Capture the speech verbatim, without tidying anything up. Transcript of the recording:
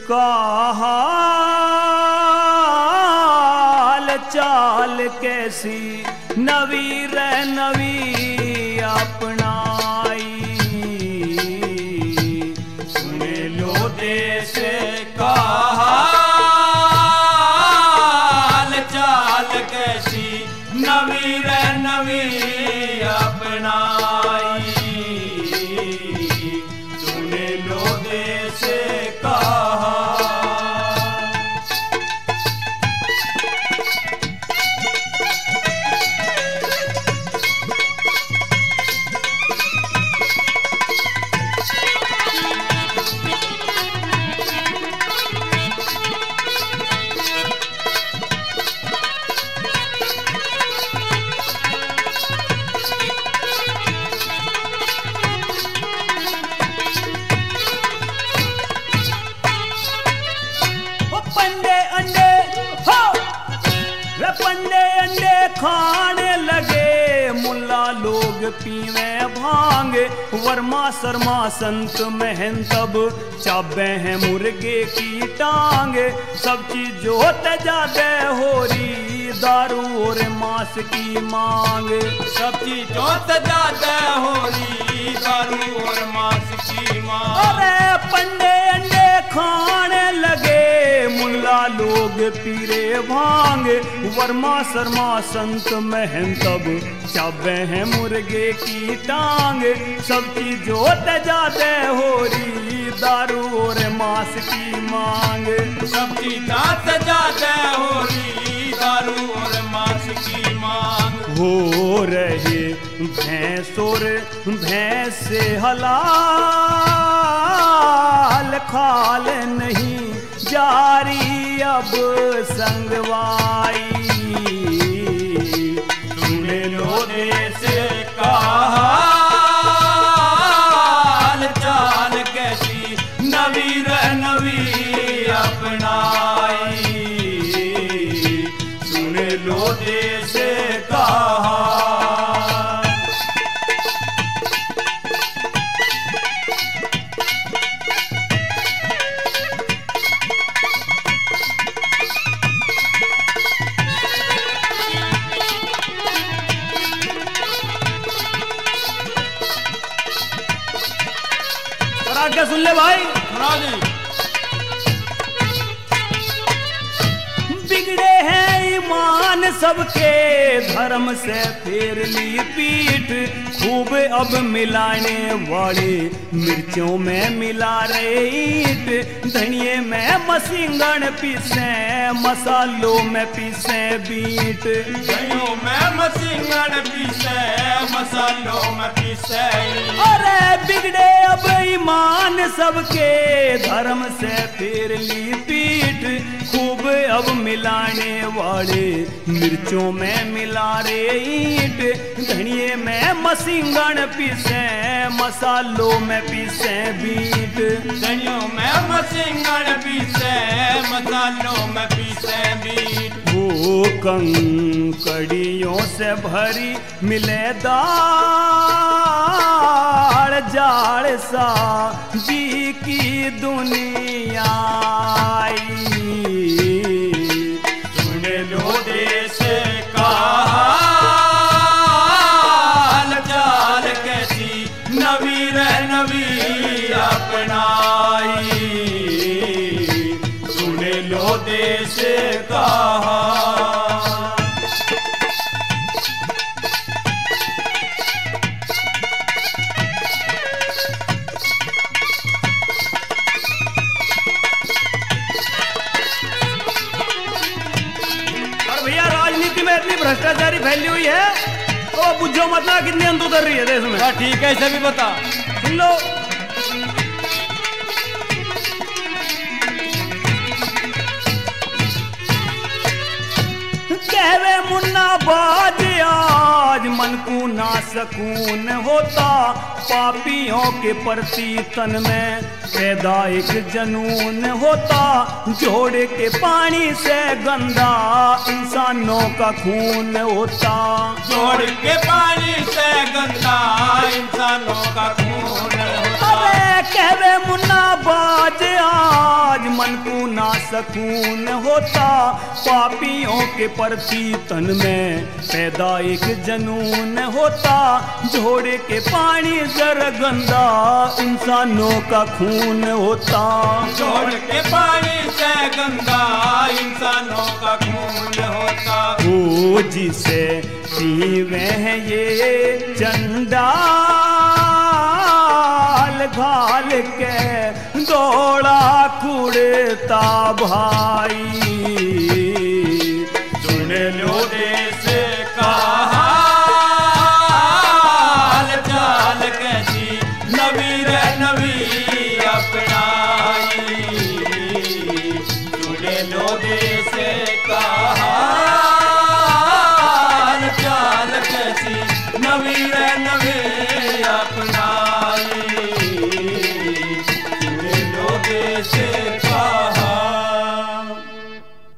का हाल चाल कैसी नवी रे नवी अपनाई। सुने लो देश का हाल चाल कैसी नवी रे नवी अपनाई। सुने लो देश का खाने लगे मुल्ला लोग पीवे भांग। वर्मा शर्मा संत महंतब चाबे हैं मुर्गे की टांग। सब चीज जोत जादे हो रही दारू और मांस की मांग। सब चीज जोत जादे हो रही दारू और मांस की मांग। अरे पंडे अंडे खाने लगे मुल्ला लोग पीरे भांग। वर्मा शर्मा संत महंतब चाबे हैं मुर्गे की टांग। सब चीज जोत जाते हो रही दारू और मांस की मांग। सब चीज जोत जाते हो रही दारू और मांस की मांग। हो रहे भैंस और भैंस से हलाल खाल नहीं जारी अब संगवाई। सुने लो देश का हाल चाल कैसी नवी रे नवी अपनाई। सुने लो देश का क्या सुन ले भाई। बिगड़े हैं ईमान सबके धर्म से फेर ली पीठ। खूब अब मिलाने वाले मिर्चों में मिला रहे ईट। धनिये में मसिंगण पीसे मसालों में पीसे बीट। धनियों में मसिंगण पीसे मसालों में पीसे। अरे बिगड़े अब ईमान सबके धर्म से फेर ली पीठ। खूब अब मिलाने वाले मिर्चों में मिला रे ईट। धनिये में मसिंगण पीसे मसालों में पीसे बीट। धनियों में मसिंगण पीसे मसालों में पीसे बीट। वो कंकड़ियों से भरी मिले दाल जाड़ सा जी की दुनिया आई। सुने लो देश का हाल चाल कैसी नवी रे नवी अपनाई। सुने लो देश का इतनी भ्रष्टाचारी फैली हुई है तो बुझो मतलब कितनी अंत उतर रही है देश में। ठीक है इसे भी बता सुन लो। कहवे मुन्ना बाज आज मन को ना सकून होता। पापियों के प्रति तन में पैदा एक जनून होता। जोड़ के पानी से गंदा इंसानों का खून होता। जोड़ के पानी से गंदा इंसानों का खून होता। अरे कहवे मुन्ना ना बाजे आज मन को ना सकून होता, पापियों के प्रति तन में पैदा एक जनून होता, झोड़े के पानी जर गंदा इंसानों का खून होता, जोड़ के पानी से गंगा इंसानों का खून होता। ओ जिसे पीवे हैं ये चंडाल घाल के दौड़ा कुड़ता भाई, सुन लो देश का हाल चाल कैसी नवी रे नवी अपनाई, सुन लो देश का हाल चाल कैसी नवी रे नवी अपनाई, सुन लो देश